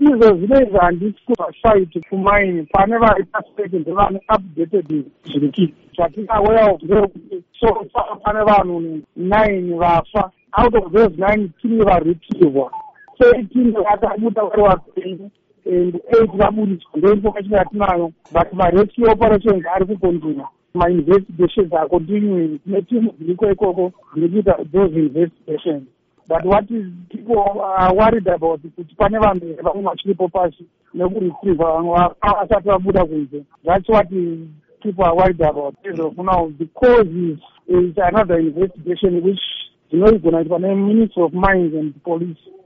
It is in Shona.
izvo zvinoizva handisi kuvasite kumaini pane vari paseke ndevane updated zviri zvatina aware of ndeyekuti so far pane vanhu 9 vafa. Out of those 9, 3 varetrievwa, 18 vakabuda vari vapenyu and 8 vaburiswa. Ndoinformation yatinayo, but ma-rescue operations ari kukontinua. Ma-investigations are continuing. Tine team dziriko ikoko dziri kuita those investigations. But what is people are worried about kuti pane vanhu vamwe vachiripo pasi nekuretrieva vamwe vasati vabuda kunze. That's what people are worried about. So for now, the cause is another investigation which, you know, is going to be the Ministry of Mines and Police.